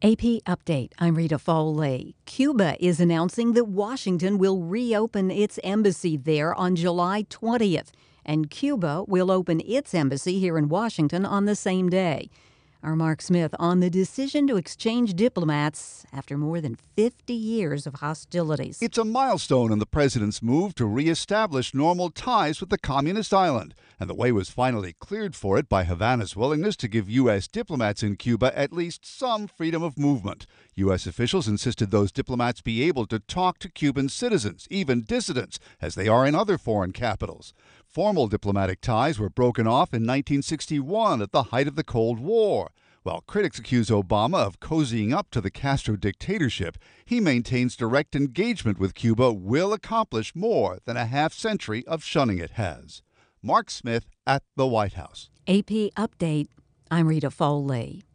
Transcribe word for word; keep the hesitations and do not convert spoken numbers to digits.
A P Update. I'm Rita Foley. Cuba is announcing that Washington will reopen its embassy there on July twentieth, and Cuba will open its embassy here in Washington on the same day. Our Mark Smith on the decision to exchange diplomats after more than fifty years of hostilities. It's a milestone in the president's move to reestablish normal ties with the communist island, and the way was finally cleared for it by Havana's willingness to give U S diplomats in Cuba at least some freedom of movement. U S officials insisted those diplomats be able to talk to Cuban citizens, even dissidents, as they are in other foreign capitals. Formal diplomatic ties were broken off in nineteen sixty-one at the height of the Cold War. While critics accuse Obama of cozying up to the Castro dictatorship, he maintains direct engagement with Cuba will accomplish more than a half century of shunning it has. Mark Smith at the White House. A P Update. I'm Rita Foley.